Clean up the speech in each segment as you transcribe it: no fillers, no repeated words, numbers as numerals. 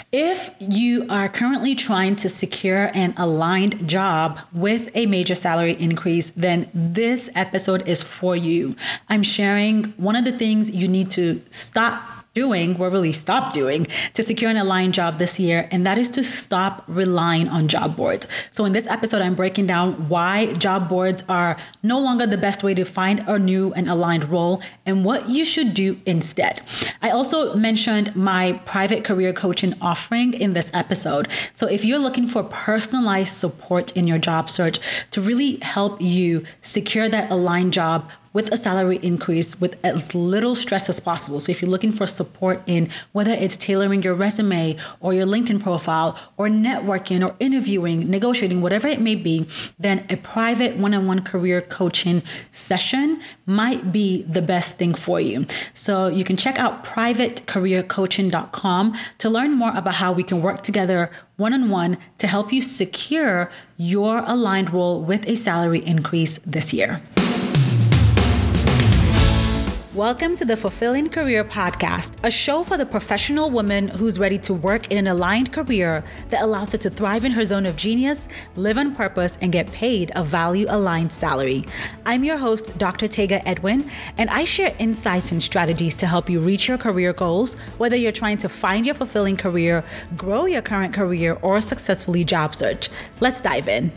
If you are currently trying to secure an aligned job with a major salary increase, then this episode is for you. I'm sharing one of the things you need to stop doing to secure an aligned job this year, and that is to stop relying on job boards. So in this episode, I'm breaking down why job boards are no longer the best way to find a new and aligned role and what you should do instead. I also mentioned my private career coaching offering in this episode. So if you're looking for personalized support in your job search to really help you secure that aligned job with a salary increase with as little stress as possible. So if you're looking for support in whether it's tailoring your resume or your LinkedIn profile or networking or interviewing, negotiating, whatever it may be, then a private one-on-one career coaching session might be the best thing for you. So you can check out privatecareercoaching.com to learn more about how we can work together one-on-one to help you secure your aligned role with a salary increase this year. Welcome to the Fulfilling Career Podcast, a show for the professional woman who's ready to work in an aligned career that allows her to thrive in her zone of genius, live on purpose, and get paid a value-aligned salary. I'm your host, Dr. Tega Edwin, and I share insights and strategies to help you reach your career goals, whether you're trying to find your fulfilling career, grow your current career, or successfully job search. Let's dive in.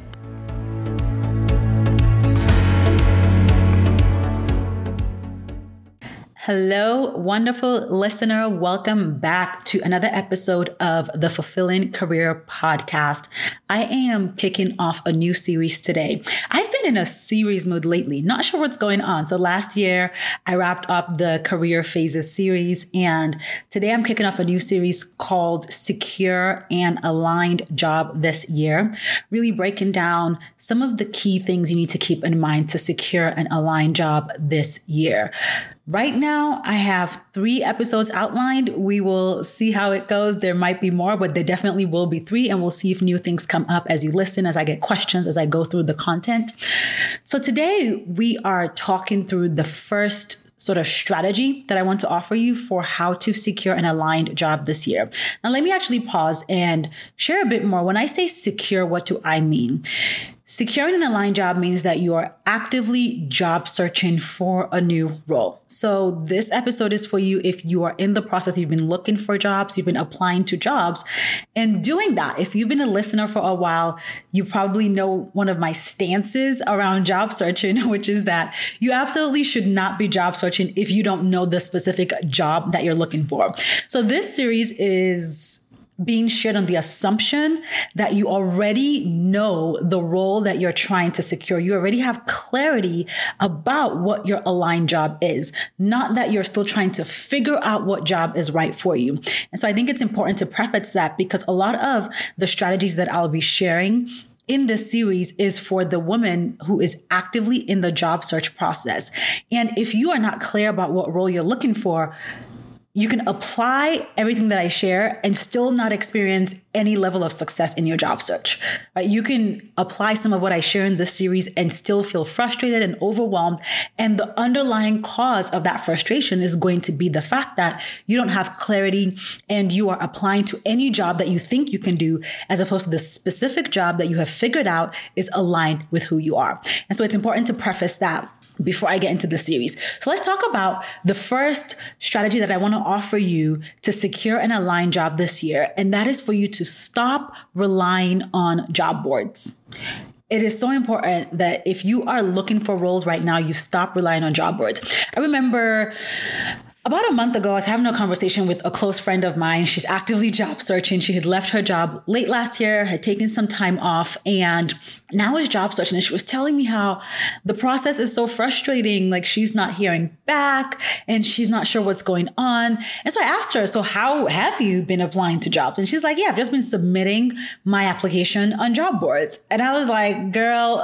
Hello, wonderful listener. Welcome back to another episode of the Fulfilling Career Podcast. I am kicking off a new series today. I've been in a series mode lately, not sure what's going on. So last year I wrapped up the Career Phases series, and today I'm kicking off a new series called Secure and Aligned Job This Year, really breaking down some of the key things you need to keep in mind to secure an aligned job this year. Right now, I have 3 episodes outlined. We will see how it goes. There might be more, but there definitely will be 3, and we'll see if new things come up as you listen, as I get questions, as I go through the content. So today, we are talking through the first sort of strategy that I want to offer you for how to secure an aligned job this year. Now, let me actually pause and share a bit more. When I say secure, what do I mean? Securing an aligned job means that you are actively job searching for a new role. So this episode is for you if you are in the process, you've been looking for jobs, you've been applying to jobs, and doing that. If you've been a listener for a while, you probably know one of my stances around job searching, which is that you absolutely should not be job searching if you don't know the specific job that you're looking for. So this series is being shared on the assumption that you already know the role that you're trying to secure. You already have clarity about what your aligned job is, not that you're still trying to figure out what job is right for you. And so I think it's important to preface that because a lot of the strategies that I'll be sharing in this series is for the woman who is actively in the job search process. And if you are not clear about what role you're looking for, you can apply everything that I share and still not experience any level of success in your job search. Right? You can apply some of what I share in this series and still feel frustrated and overwhelmed. And the underlying cause of that frustration is going to be the fact that you don't have clarity and you are applying to any job that you think you can do, as opposed to the specific job that you have figured out is aligned with who you are. And so it's important to preface that before I get into the series. So let's talk about the first strategy that I want to offer you to secure an aligned job this year. And that is for you to stop relying on job boards. It is so important that if you are looking for roles right now, you stop relying on job boards. I remember about a month ago, I was having a conversation with a close friend of mine. She's actively job searching. She had left her job late last year, had taken some time off, and now is job searching. And she was telling me how the process is so frustrating. Like she's not hearing back and she's not sure what's going on. And so I asked her, so how have you been applying to jobs? And she's like, yeah, I've just been submitting my application on job boards. And I was like, girl,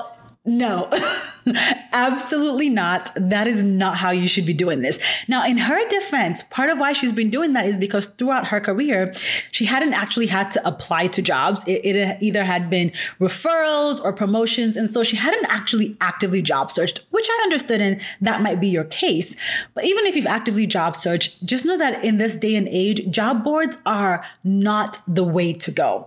No, absolutely not. That is not how you should be doing this. Now, in her defense, part of why she's been doing that is because throughout her career, she hadn't actually had to apply to jobs. It either had been referrals or promotions. And so she hadn't actually actively job searched, which I understood, and that might be your case. But even if you've actively job searched, just know that in this day and age, job boards are not the way to go.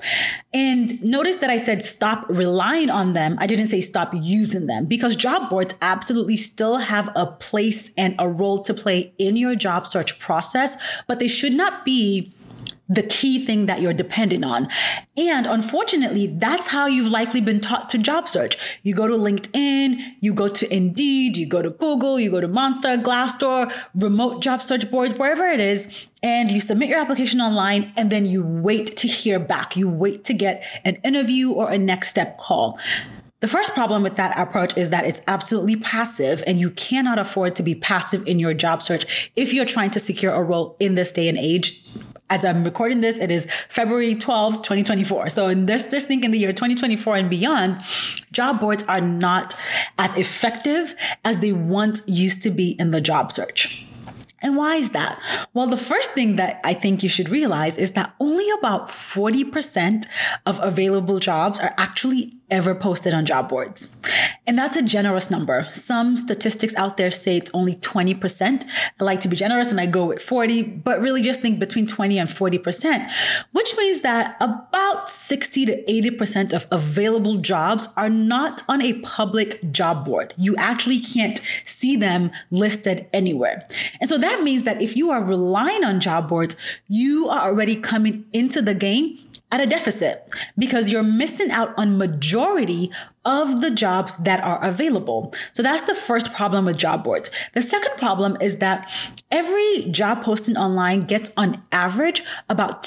And notice that I said stop relying on them. I didn't say stop using them, because job boards absolutely still have a place and a role to play in your job search process, but they should not be the key thing that you're dependent on. And unfortunately, that's how you've likely been taught to job search. You go to LinkedIn, you go to Indeed, you go to Google, you go to Monster, Glassdoor, remote job search boards, wherever it is, and you submit your application online, and then you wait to hear back. You wait to get an interview or a next step call. The first problem with that approach is that it's absolutely passive, and you cannot afford to be passive in your job search if you're trying to secure a role in this day and age. As I'm recording this, it is February 12th, 2024. So in this think in the year 2024 and beyond, job boards are not as effective as they once used to be in the job search. And why is that? Well, the first thing that I think you should realize is that only about 40% of available jobs are actually ever posted on job boards. And that's a generous number. Some statistics out there say it's only 20%. I like to be generous and I go with 40, but really just think between 20 and 40%, which means that about 60 to 80% of available jobs are not on a public job board. You actually can't see them listed anywhere. And so that means that if you are relying on job boards, you are already coming into the game at a deficit, because you're missing out on majority of the jobs that are available. So that's the first problem with job boards. The second problem is that every job posting online gets on average about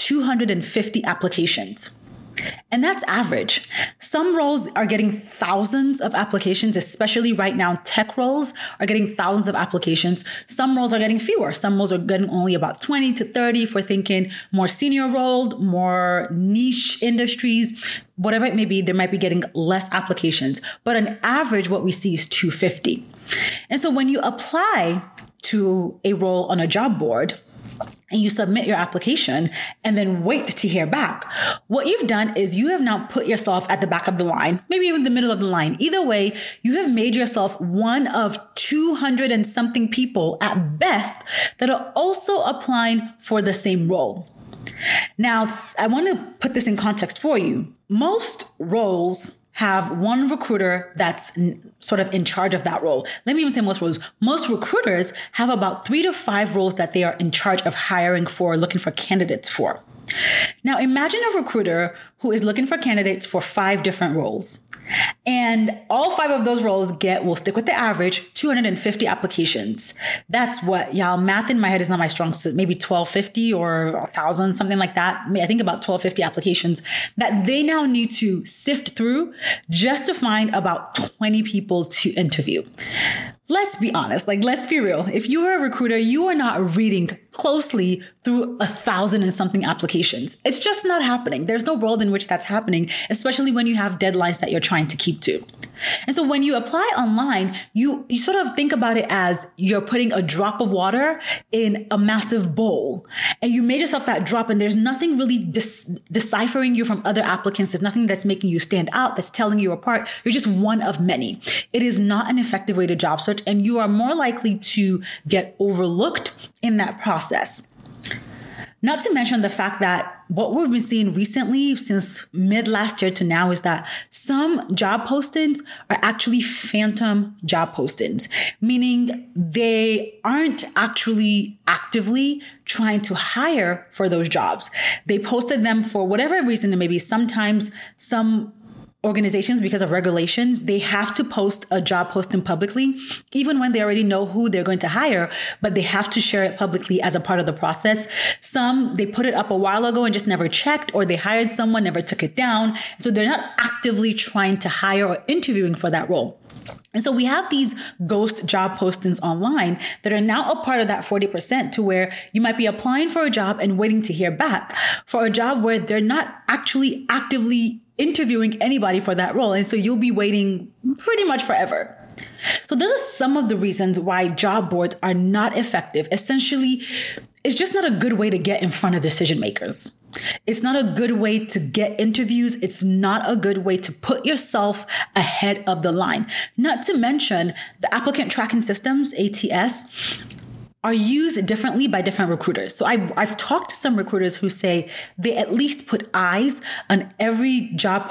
250 applications. And that's average. Some roles are getting thousands of applications, especially right now. Tech roles are getting thousands of applications. Some roles are getting fewer. Some roles are getting only about 20 to 30 if we're thinking more senior roles, more niche industries, whatever it may be, they might be getting less applications. But on average, what we see is 250. And so when you apply to a role on a job board, and you submit your application and then wait to hear back, what you've done is you have now put yourself at the back of the line, maybe even the middle of the line. Either way, you have made yourself one of 200 and something people at best that are also applying for the same role. Now, I want to put this in context for you. Most roles have one recruiter that's sort of in charge of that role. Let me even say most roles. Most recruiters have about 3 to 5 roles that they are in charge of hiring for, looking for candidates for. Now, imagine a recruiter who is looking for candidates for 5 different roles. And all 5 of those roles we'll stick with the average, 250 applications. That's what, y'all, math in my head is not my strong suit, maybe 1,250 or 1,000, something like that. I think about 1,250 applications that they now need to sift through just to find about 20 people to interview. Let's be honest, let's be real. If you are a recruiter, you are not reading closely through 1,000 and something applications. It's just not happening. There's no world in which that's happening, especially when you have deadlines that you're trying to keep to. And so when you apply online, you sort of think about it as you're putting a drop of water in a massive bowl, and you made yourself that drop, and there's nothing really deciphering you from other applicants. There's nothing that's making you stand out, that's telling you apart. You're just one of many. It is not an effective way to job search, and you are more likely to get overlooked in that process. Not to mention the fact that what we've been seeing recently since mid last year to now is that some job postings are actually phantom job postings, meaning they aren't actually actively trying to hire for those jobs. They posted them for whatever reason it may be. Sometimes some organizations, because of regulations, they have to post a job posting publicly, even when they already know who they're going to hire, but they have to share it publicly as a part of the process. Some, they put it up a while ago and just never checked, or they hired someone, never took it down. So they're not actively trying to hire or interviewing for that role. And so we have these ghost job postings online that are now a part of that 40%, to where you might be applying for a job and waiting to hear back for a job where they're not actually actively interviewing anybody for that role. And so you'll be waiting pretty much forever. So those are some of the reasons why job boards are not effective. Essentially, it's just not a good way to get in front of decision makers. It's not a good way to get interviews. It's not a good way to put yourself ahead of the line. Not to mention the applicant tracking systems, ATS, are used differently by different recruiters. So I've talked to some recruiters who say they at least put eyes on every job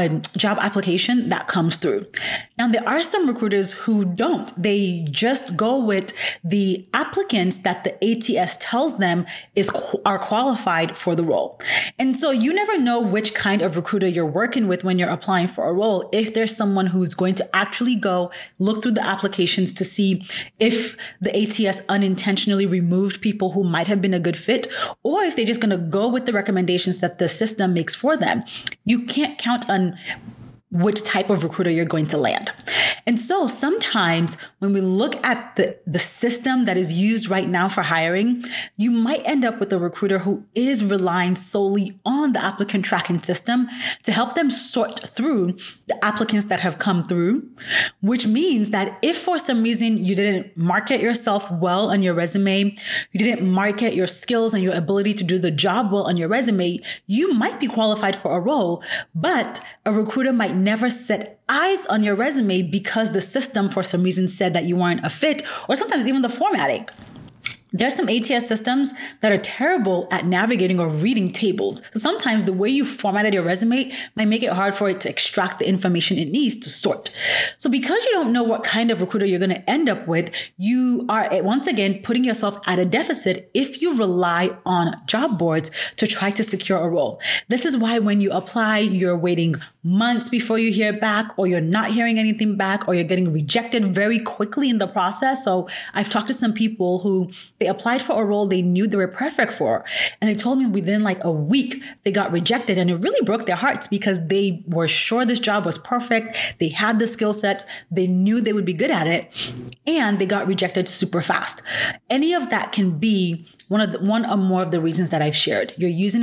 application that comes through. Now, there are some recruiters who don't. They just go with the applicants that the ATS tells them are qualified for the role. And so you never know which kind of recruiter you're working with when you're applying for a role, if there's someone who's going to actually go look through the applications to see if the ATS unintentionally removed people who might have been a good fit, or if they're just going to go with the recommendations that the system makes for them. You can't count on which type of recruiter you're going to land. And so sometimes when we look at the system that is used right now for hiring, you might end up with a recruiter who is relying solely on the applicant tracking system to help them sort through the applicants that have come through, which means that if for some reason you didn't market yourself well on your resume, you didn't market your skills and your ability to do the job well on your resume, you might be qualified for a role, but a recruiter might never set eyes on your resume because the system for some reason said that you weren't a fit, or sometimes even the formatting. There's some ATS systems that are terrible at navigating or reading tables. So sometimes the way you formatted your resume might make it hard for it to extract the information it needs to sort. So because you don't know what kind of recruiter you're going to end up with, you are once again putting yourself at a deficit if you rely on job boards to try to secure a role. This is why when you apply, you're waiting months before you hear back, or you're not hearing anything back, or you're getting rejected very quickly in the process. So I've talked to some people who they applied for a role they knew they were perfect for, and they told me within like a week they got rejected, and it really broke their hearts because they were sure this job was perfect. They had the skill sets. They knew they would be good at it, and they got rejected super fast. Any of that can be one or more of the reasons that I've shared. You're using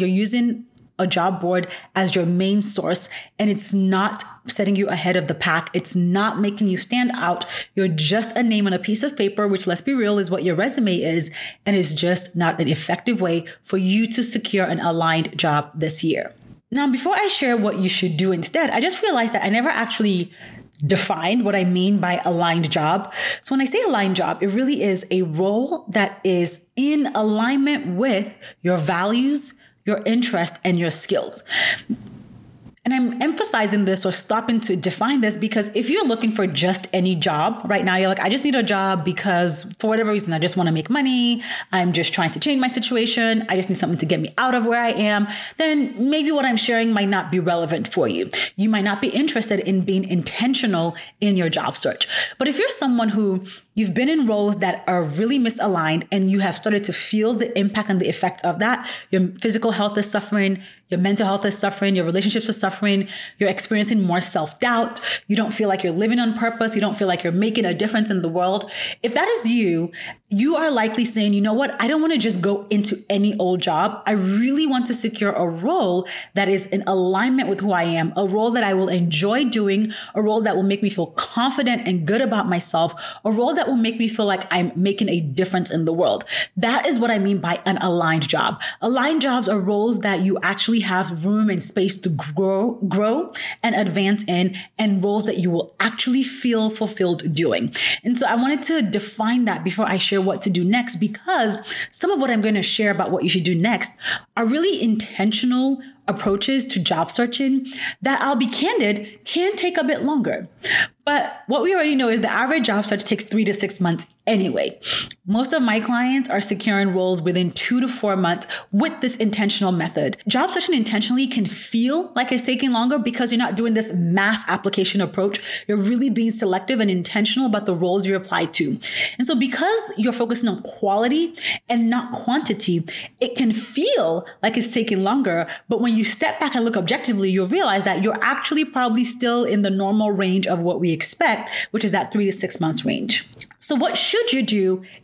a job board as your main source, and it's not setting you ahead of the pack. It's not making you stand out. You're just a name on a piece of paper, which, let's be real, is what your resume is, and it's just not an effective way for you to secure an aligned job this year. Now, before I share what you should do instead, I just realized that I never actually defined what I mean by aligned job. So when I say aligned job, it really is a role that is in alignment with your values, your interest, and your skills. And I'm emphasizing this or stopping to define this because if you're looking for just any job right now, you're like, I just need a job because for whatever reason, I just want to make money. I'm just trying to change my situation. I just need something to get me out of where I am. Then maybe what I'm sharing might not be relevant for you. You might not be interested in being intentional in your job search. But if you're someone who you've been in roles that are really misaligned and you have started to feel the impact and the effect of that, your physical health is suffering, your mental health is suffering, your relationships are suffering, you're experiencing more self-doubt, you don't feel like you're living on purpose, you don't feel like you're making a difference in the world. If that is you, you are likely saying, you know what, I don't want to just go into any old job. I really want to secure a role that is in alignment with who I am, a role that I will enjoy doing, a role that will make me feel confident and good about myself, a role that will make me feel like I'm making a difference in the world. That is what I mean by an aligned job. Aligned jobs are roles that you actually have room and space to grow and advance in, and roles that you will actually feel fulfilled doing. And so I wanted to define that before I share what to do next, because some of what I'm going to share about what you should do next are really intentional approaches to job searching that, I'll be candid, can take a bit longer. But what we already know is the average job search takes 3 to 6 months anyway. Most of my clients are securing roles within 2 to 4 months with this intentional method. Job searching intentionally can feel like it's taking longer because you're not doing this mass application approach. You're really being selective and intentional about the roles you apply to. And so because you're focusing on quality and not quantity, it can feel like it's taking longer. But when you step back and look objectively, you'll realize that you're actually probably still in the normal range of what we expect, which is that 3 to 6 months range. So what should you do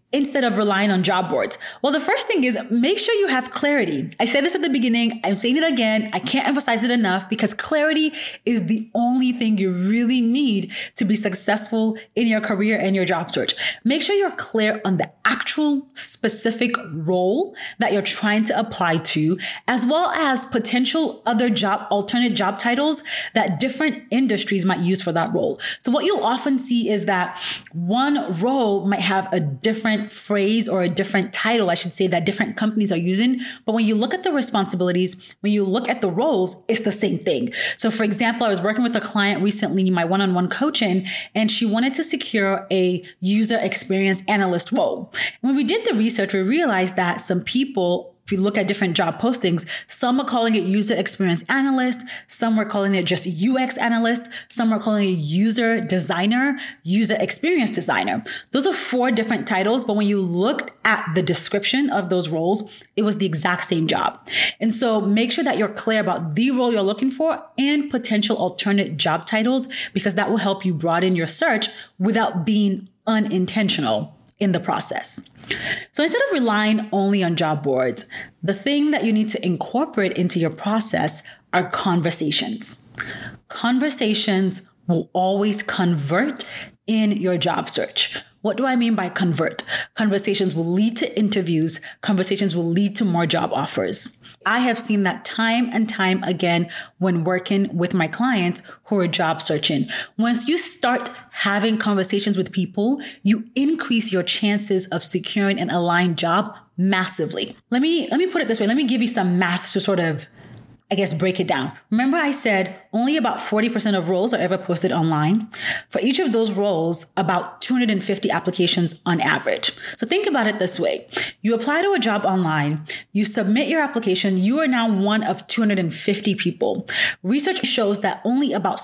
instead of relying on job boards? Well, the first thing is make sure you have clarity. I said this at the beginning. I'm saying it again. I can't emphasize it enough because clarity is the only thing you really need to be successful in your career and your job search. Make sure you're clear on the actual specific role that you're trying to apply to, as well as potential other alternate job titles that different industries might use for that role. So what you'll often see is that one role might have a different phrase or a different title, I should say, that different companies are using. But when you look at the responsibilities, when you look at the roles, it's the same thing. So for example, I was working with a client recently in my one-on-one coaching, and she wanted to secure a user experience analyst role. When we did the research, we realized that some people, if you look at different job postings, some are calling it user experience analyst, some were calling it just UX analyst, some are calling it user designer, user experience designer. Those are 4 different titles, but when you looked at the description of those roles, it was the exact same job. And so make sure that you're clear about the role you're looking for and potential alternate job titles, because that will help you broaden your search without being unintentional in the process. So instead of relying only on job boards, the thing that you need to incorporate into your process are conversations. Conversations will always convert in your job search. What do I mean by convert? Conversations will lead to interviews. Conversations will lead to more job offers. I have seen that time and time again when working with my clients who are job searching. Once you start having conversations with people, you increase your chances of securing an aligned job massively. Let me put it this way. Let me give you some math to sort of, break it down. Remember I said only about 40% of roles are ever posted online. For each of those roles, about 250 applications on average. So think about it this way. You apply to a job online, you submit your application, you are now one of 250 people. Research shows that only about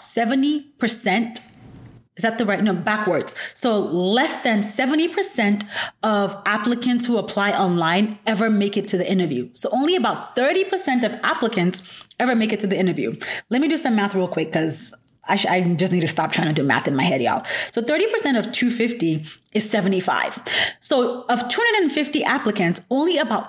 70%, is that the right? No, backwards. So less than 70% of applicants who apply online ever make it to the interview. So only about 30% of applicants ever make it to the interview. Let me do some math real quick because I just need to stop trying to do math in my head, y'all. So 30% of 250 is 75. So of 250 applicants, only about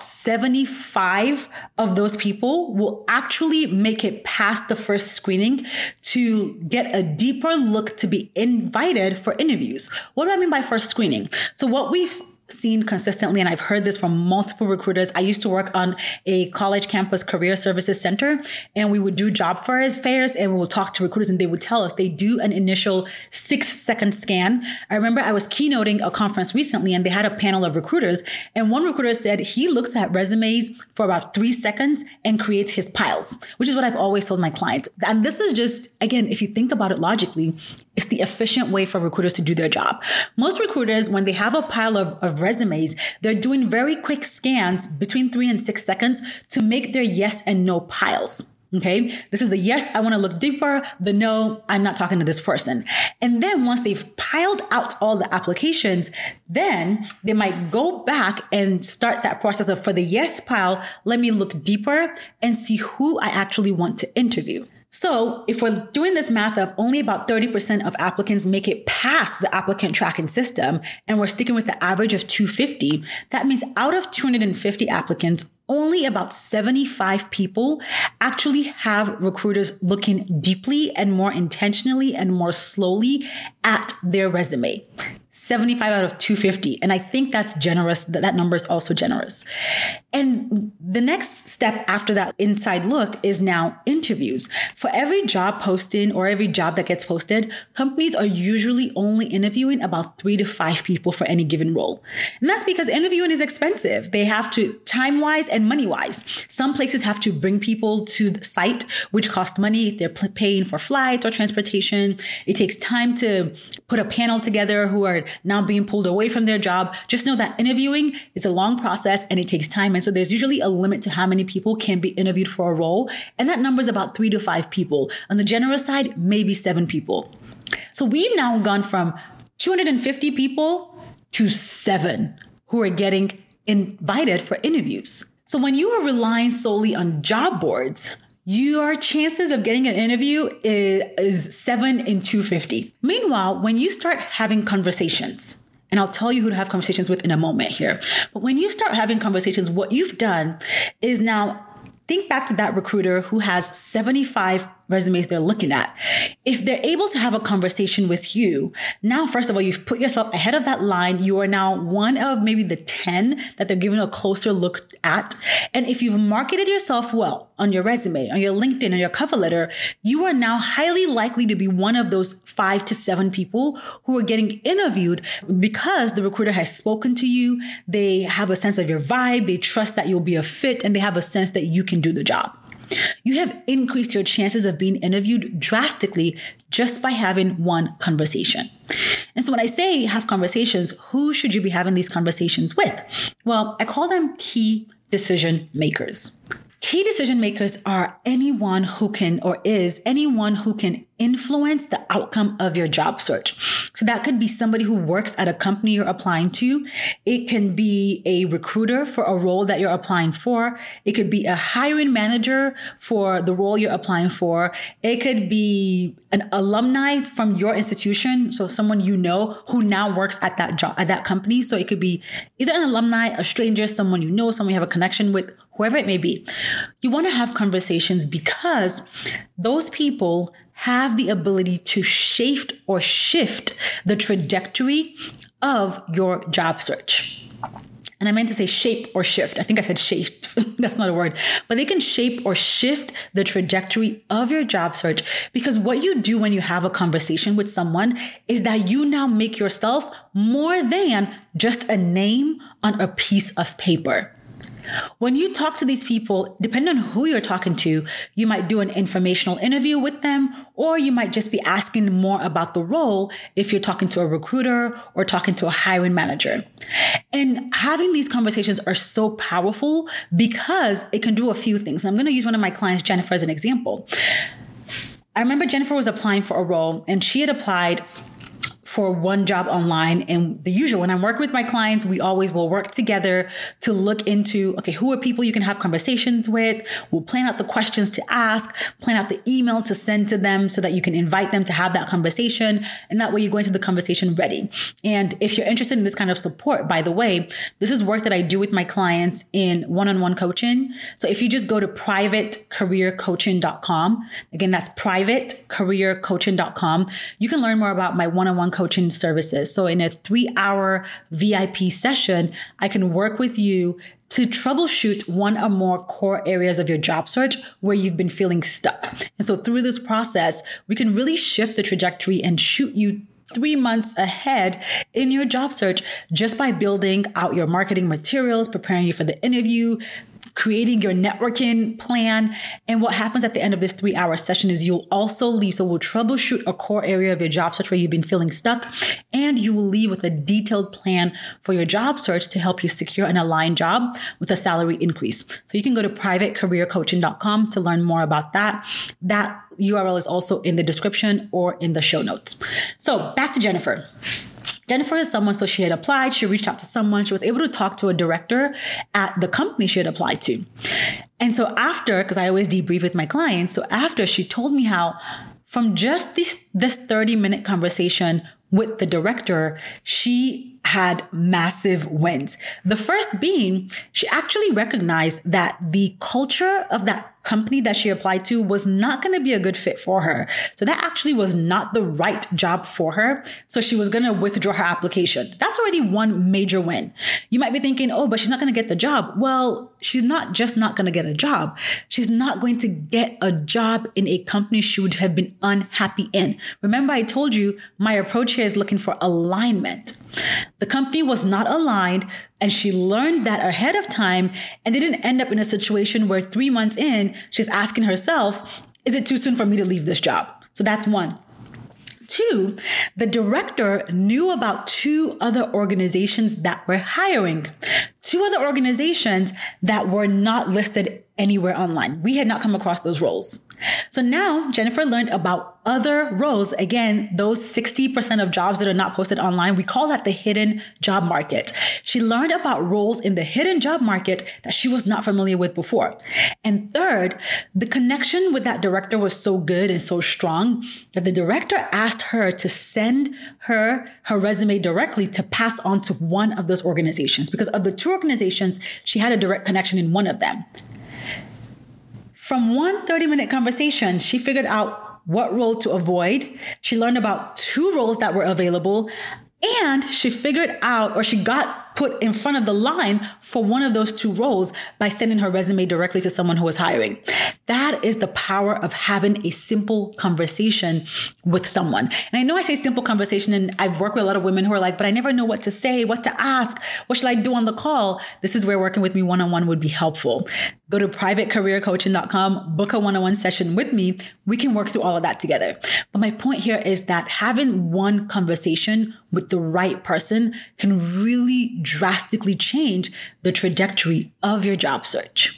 75 of those people will actually make it past the first screening to get a deeper look to be invited for interviews. What do I mean by first screening? So what we've seen consistently, and I've heard this from multiple recruiters. I used to work on a college campus career services center, and we would do job fairs and we would talk to recruiters, and they would tell us they do an initial 6-second scan. I remember I was keynoting a conference recently and they had a panel of recruiters, and one recruiter said he looks at resumes for about 3 seconds and creates his piles, which is what I've always told my clients. And this is just, again, if you think about it logically, it's the efficient way for recruiters to do their job. Most recruiters, when they have a pile of resumes, they're doing very quick scans between 3 and 6 seconds to make their yes and no piles. Okay. This is the yes, I want to look deeper. The no, I'm not talking to this person. And then once they've piled out all the applications, then they might go back and start that process of, for the yes pile, let me look deeper and see who I actually want to interview. So if we're doing this math of only about 30% of applicants make it past the applicant tracking system, and we're sticking with the average of 250, that means out of 250 applicants, only about 75 people actually have recruiters looking deeply and more intentionally and more slowly at their resume. 75 out of 250. And I think that's generous. That number is also generous. And the next step after that inside look is now interviews. For every job posting or every job that gets posted, companies are usually only interviewing about 3 to 5 people for any given role. And that's because interviewing is expensive. They have to, time-wise and money-wise. Some places have to bring people to the site, which costs money. They're paying for flights or transportation. It takes time to put a panel together who are now being pulled away from their job. Just know that interviewing is a long process and it takes time. And so there's usually a limit to how many people can be interviewed for a role. And that number is about 3 to 5 people. On the generous side, maybe 7 people. So we've now gone from 250 people to 7 who are getting invited for interviews. So when you are relying solely on job boards, your chances of getting an interview is 7 in 250. Meanwhile, when you start having conversations And I'll tell you who to have conversations with in a moment here. But when you start having conversations, what you've done is now think back to that recruiter who has 75 resumes they're looking at. If they're able to have a conversation with you, now, first of all, you've put yourself ahead of that line. You are now one of maybe the 10 that they're giving a closer look at. And if you've marketed yourself well on your resume, on your LinkedIn, on your cover letter, you are now highly likely to be one of those 5 to 7 people who are getting interviewed because the recruiter has spoken to you. They have a sense of your vibe. They trust that you'll be a fit, and they have a sense that you can do the job. You have increased your chances of being interviewed drastically just by having one conversation. And so when I say have conversations, who should you be having these conversations with? Well, I call them key decision makers. Key decision makers are anyone who can influence the outcome of your job search. So that could be somebody who works at a company you're applying to. It can be a recruiter for a role that you're applying for. It could be a hiring manager for the role you're applying for. It could be an alumni from your institution. So someone you know who now works at that job, at that company. So it could be either an alumni, a stranger, someone you know, someone you have a connection with, whoever it may be. You want to have conversations because those people have the ability to shape or shift the trajectory of your job search. And I meant to say shape or shift. I think I said shape. That's not a word. But they can shape or shift the trajectory of your job search, because what you do when you have a conversation with someone is that you now make yourself more than just a name on a piece of paper. When you talk to these people, depending on who you're talking to, you might do an informational interview with them, or you might just be asking more about the role if you're talking to a recruiter or talking to a hiring manager. And having these conversations are so powerful because it can do a few things. I'm going to use one of my clients, Jennifer, as an example. I remember Jennifer was applying for a role, and she had applied for one job online. And the usual, when I'm working with my clients, we always will work together to look into, okay, who are people you can have conversations with? We'll plan out the questions to ask, plan out the email to send to them so that you can invite them to have that conversation. And that way you go into the conversation ready. And if you're interested in this kind of support, by the way, this is work that I do with my clients in one-on-one coaching. So if you just go to privatecareercoaching.com, again, that's privatecareercoaching.com, you can learn more about my one-on-one coaching services. So in a 3-hour VIP session, I can work with you to troubleshoot one or more core areas of your job search where you've been feeling stuck. And so through this process, we can really shift the trajectory and shoot you 3 months ahead in your job search just by building out your marketing materials, preparing you for the interview, creating your networking plan. And what happens at the end of this 3-hour session is you'll also leave. So we'll troubleshoot a core area of your job search where you've been feeling stuck, and you will leave with a detailed plan for your job search to help you secure an aligned job with a salary increase. So you can go to privatecareercoaching.com to learn more about that. That URL is also in the description or in the show notes. So back to Jennifer. Jennifer is someone, so she had applied, she reached out to someone, she was able to talk to a director at the company she had applied to. And so after, because I always debrief with my clients, so after she told me how from just this 30-minute conversation with the director, she had massive wins. The first being, she actually recognized that the culture of that company that she applied to was not going to be a good fit for her. So that actually was not the right job for her. So she was going to withdraw her application. That's already one major win. You might be thinking, oh, but she's not going to get the job. Well, she's not just not going to get a job. She's not going to get a job in a company she would have been unhappy in. Remember, I told you my approach here is looking for alignment. The company was not aligned, and she learned that ahead of time and didn't end up in a situation where 3 months in, she's asking herself, is it too soon for me to leave this job? So that's one. 2, the director knew about 2 other organizations that were hiring. 2 other organizations that were not listed anywhere online. We had not come across those roles. So now Jennifer learned about other roles. Again, those 60% of jobs that are not posted online, we call that the hidden job market. She learned about roles in the hidden job market that she was not familiar with before. And third, the connection with that director was so good and so strong that the director asked her to send her resume directly to pass on to one of those organizations. Because of the two organizations, she had a direct connection in one of them. From one 30-minute conversation, she figured out what role to avoid. She learned about two roles that were available, and she figured out, or she got put in front of the line for one of those two roles by sending her resume directly to someone who was hiring. That is the power of having a simple conversation with someone. And I know I say simple conversation, and I've worked with a lot of women who are like, but I never know what to say, what to ask, what should I do on the call? This is where working with me one-on-one would be helpful. Go to privatecareercoaching.com, book a one-on-one session with me. We can work through all of that together. But my point here is that having one conversation with the right person can really drastically change the trajectory of your job search.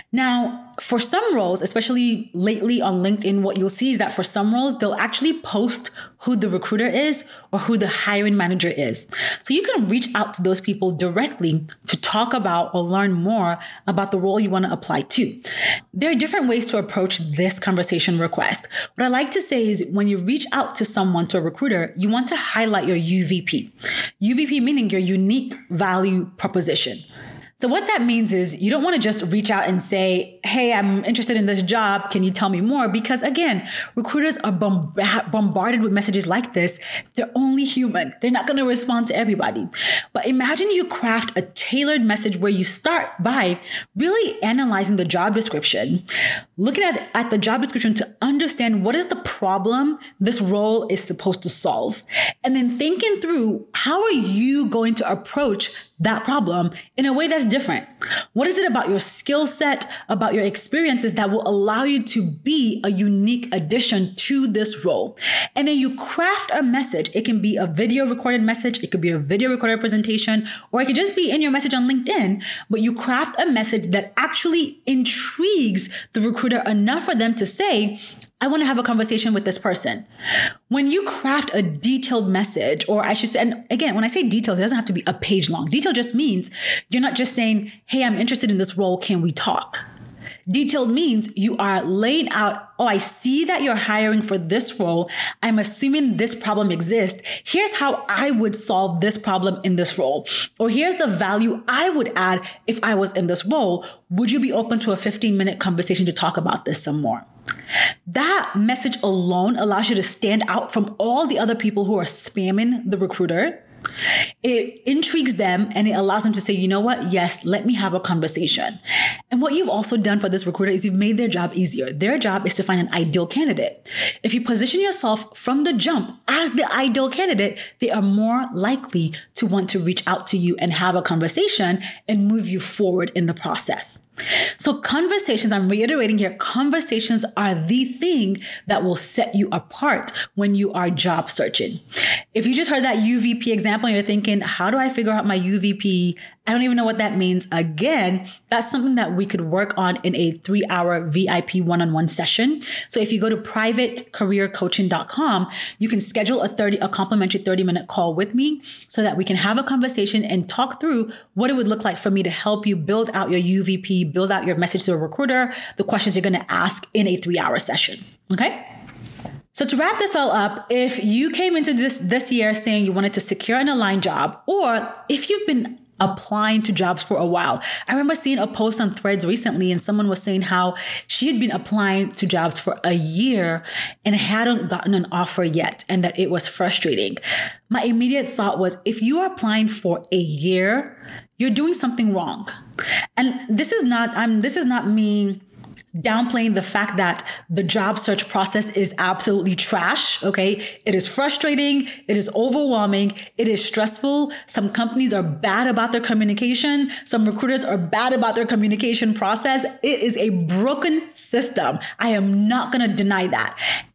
Now, for some roles, especially lately on LinkedIn, what you'll see is that for some roles, they'll actually post who the recruiter is or who the hiring manager is. So you can reach out to those people directly to talk about or learn more about the role you want to apply to. There are different ways to approach this conversation request. What I like to say is when you reach out to someone, to a recruiter, you want to highlight your UVP. UVP meaning your unique value proposition. So what that means is you don't want to just reach out and say, hey, I'm interested in this job. Can you tell me more? Because again, recruiters are bombarded with messages like this. They're only human. They're not going to respond to everybody. But imagine you craft a tailored message where you start by really analyzing the job description, looking at the job description to understand what is the problem this role is supposed to solve, and then thinking through how are you going to approach that problem in a way that's different. What is it about your skill set, about your experiences that will allow you to be a unique addition to this role? And then you craft a message. It can be a video recorded message. It could be a video recorded presentation, or it could just be in your message on LinkedIn, but you craft a message that actually intrigues the recruiter enough for them to say, I want to have a conversation with this person. When you craft a detailed message, or I should say, and again, when I say details, it doesn't have to be a page long. Detail just means you're not just saying, hey, I'm interested in this role. Can we talk? Detailed means you are laying out, oh, I see that you're hiring for this role. I'm assuming this problem exists. Here's how I would solve this problem in this role. Or here's the value I would add if I was in this role. Would you be open to a 15-minute conversation to talk about this some more? That message alone allows you to stand out from all the other people who are spamming the recruiter. It intrigues them and it allows them to say, you know what? Yes, let me have a conversation. And what you've also done for this recruiter is you've made their job easier. Their job is to find an ideal candidate. If you position yourself from the jump as the ideal candidate, they are more likely to want to reach out to you and have a conversation and move you forward in the process. So conversations, I'm reiterating here, conversations are the thing that will set you apart when you are job searching. If you just heard that UVP example and you're thinking, how do I figure out my UVP? I don't even know what that means. Again, that's something that we could work on in a 3-hour VIP one-on-one session. So if you go to privatecareercoaching.com, you can schedule a complimentary 30-minute call with me so that we can have a conversation and talk through what it would look like for me to help you build out your UVP, build out your message to a recruiter, the questions you're going to ask in a 3-hour session. Okay? So to wrap this all up, if you came into this year saying you wanted to secure an aligned job, or if you've been applying to jobs for a while. I remember seeing a post on Threads recently and someone was saying how she had been applying to jobs for a year and hadn't gotten an offer yet and that it was frustrating. My immediate thought was, if you are applying for a year, you're doing something wrong. And this is not me downplaying the fact that the job search process is absolutely trash, okay? It is frustrating. It is overwhelming. It is stressful. Some companies are bad about their communication. Some recruiters are bad about their communication process. It is a broken system. I am not going to deny that.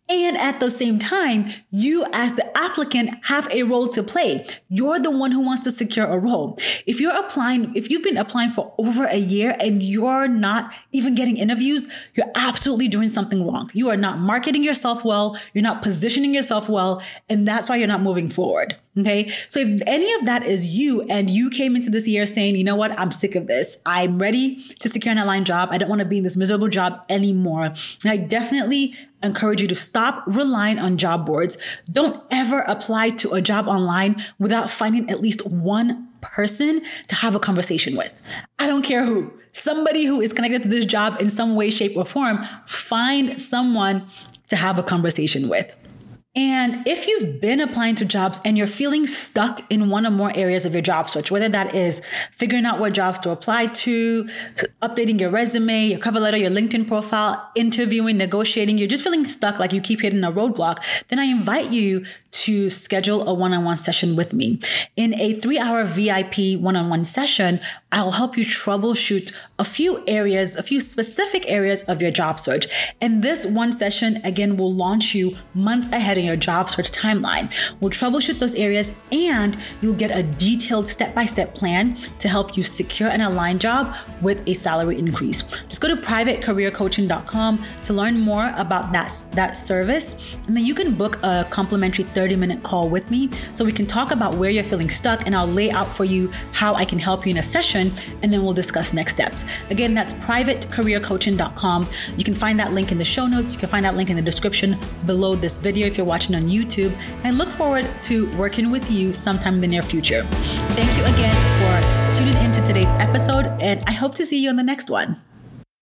And at the same time, you as the applicant have a role to play. You're the one who wants to secure a role. If you've been applying for over a year and you're not even getting interviews, you're absolutely doing something wrong. You are not marketing yourself well. You're not positioning yourself well. And that's why you're not moving forward. Okay. So if any of that is you and you came into this year saying, you know what, I'm sick of this. I'm ready to secure an aligned job. I don't want to be in this miserable job anymore. And I definitely encourage you to stop relying on job boards. Don't ever apply to a job online without finding at least one person to have a conversation with. I don't care who. Somebody who is connected to this job in some way, shape, or form. Find someone to have a conversation with. And if you've been applying to jobs and you're feeling stuck in one or more areas of your job search, whether that is figuring out what jobs to apply to, updating your resume, your cover letter, your LinkedIn profile, interviewing, negotiating, you're just feeling stuck, like you keep hitting a roadblock, then I invite you to schedule a one-on-one session with me. In a 3-hour VIP one-on-one session, I'll help you troubleshoot a few specific areas of your job search. And this one session, again, will launch you months ahead in your job search timeline. We'll troubleshoot those areas and you'll get a detailed step-by-step plan to help you secure an aligned job with a salary increase. Just go to privatecareercoaching.com to learn more about that service. And then you can book a complimentary 30-minute call with me so we can talk about where you're feeling stuck, and I'll lay out for you how I can help you in a session, and then we'll discuss next steps. Again, that's privatecareercoaching.com. You can find that link in the show notes. You can find that link in the description below this video if you're watching on YouTube. And I look forward to working with you sometime in the near future. Thank you again for tuning into today's episode, and I hope to see you on the next one.